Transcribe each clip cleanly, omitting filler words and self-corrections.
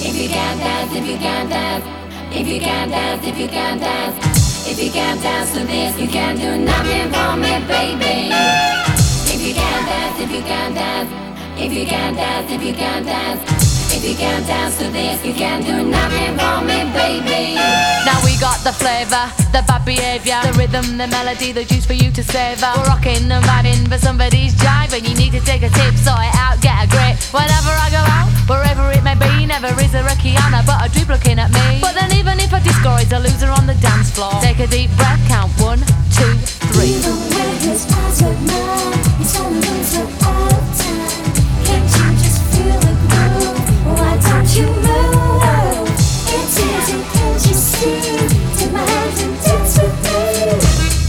If you can't dance, if you can't dance, if you can't dance, if you can't dance, if you can't dance to this, you can't do nothing for me, baby. If you can't dance, if you can't dance, if you can't dance, if you can't dance, if you can't dance to this, you can't do nothing for me, baby. Now we got the flavor, the bad behavior, the rhythm, the melody, the juice for you to savor. We're rocking and vibing, but somebody's jiving. You need to take a tip, sort it out, get a grip. Whenever I go out, wherever it may be, never is there a Kiana but a dude looking at me. But then even if a disco is a loser on the dance floor, take a deep breath, count 1, 2, 3. Even when his eyes at mine, he's on the loser all the time. Can't you just feel the groove? Why don't you move? It's easy, can't you see? Take my hand and dance with me.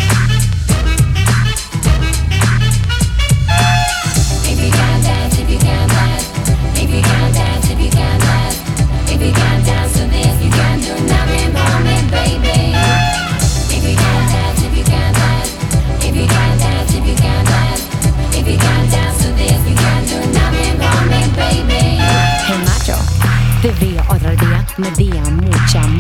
If you can't dance, if you can't dance, if you can't dance, if you can't dance, if you can't dance to this, you can't do nothing for me, baby. If you can't dance, if you can't dance, if you can't dance, if you can't dance, if you can't dance to this, you can't do nothing for me, baby. Hey macho, te vi otro día, me di mucha